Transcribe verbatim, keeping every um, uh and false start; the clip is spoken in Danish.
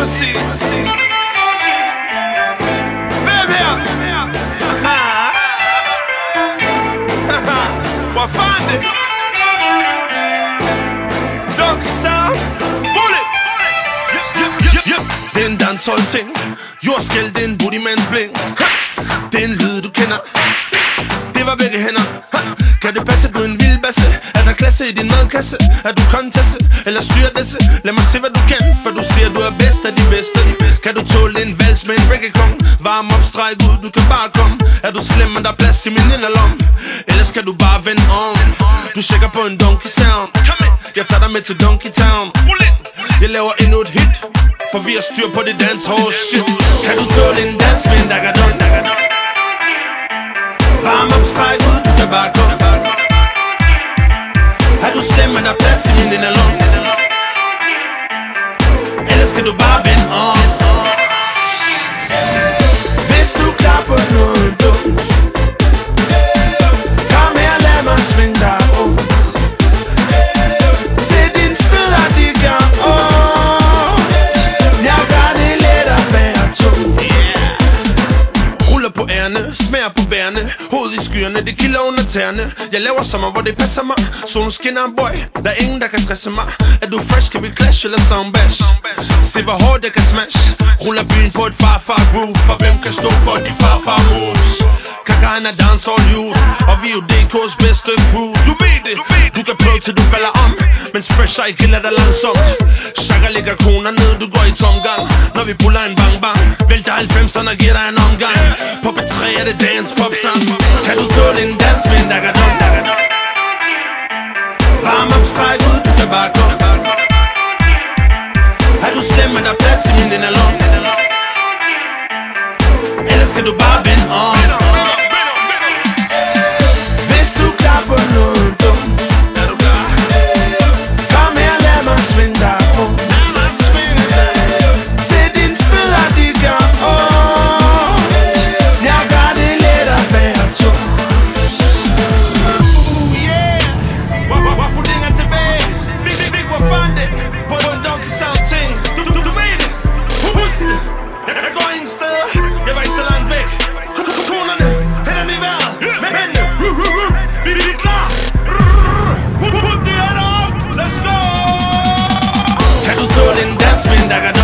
præcis. Hvem her? Hvor fanden det? Donkey Sound. Roll it. Det er en dancehall ting. Jordskæld, det er en booty man's bling. Det er en lyd du kender. Det var begge hænder. Kan det passe, du er en vild basse? Er der klasse i din madkasse? Er du kontesse eller styrdesse? Lad mig se hvad du kan, for du siger du er bedst af de bedste. Kan du tåle en vals med en reggae-kong? Varm op, stræk ud, du kan bare komme. Er du slem, er der plads i min inderlom? Ellers skal du bare vende om. Du tjekker på en Donkey Sound. Jeg tager dig med til Donkey Town. Jeg laver endnu et hit, for vi har styr på det dancehall shit. Kan du tåle en dans med en dagadon? Varm op, stræk ud, du kan bare komme. Er du slem, er der plads i min inderlom? Ellers skal du bare vende om. Hvis du er klar på noget dumt, kom her, lad mig svinge dig rundt. Til din fødder, de gør ondt. Jeg gør det let at være tung. Ruller på ærne, smager på bærene. Hoved i skyerne, det kilder under tæerne. Jeg laver sommer, hvor det passer mig. Solen skinner, boy, der er ingen, der kan stresse mig. Er du fresh, kan vi clash eller soundbash? Se hvor hårdt jeg kan smash. Ruller byen på et farfar groove. For hvem kan stå for de farfar moves? Kakaen er dancehall youth, og vi er jo D K's bedste crew. Du ved det, du kan prøve til du falder om, mens fresh eye kilder dig langsomt. Chaka lægger kroner ned, du går i tomgang. Når vi puller en bang bang, vælter halvfemserne og giver dig en omgang. På P tre er det dance pop sang. Kan du tåle en dans med en dagadon? Varm op, stræk ud, du kan bare komme. Er du slem, er der plads i min inderlom? Ellers skal du bare vende om. Hvis du er klar på noget dumt, er du klar? Kom her, lad mig svinge dig rundt. Til din fødder, de gør ondt. Jeg gør det let at være tung. Uh yeah. Hvor fudinger tilbage. Big, big, big, hvor fandt det? På en Donkey Sound ting. Du, du, du ved det. Husk det. Jeg går ingen steder. Jeg var ikke så langt væk. Konerne, hænderne i vejret. Mændene, vi er klar. Put det her op. Let's go. Kan du tåle en dans med en dagadon?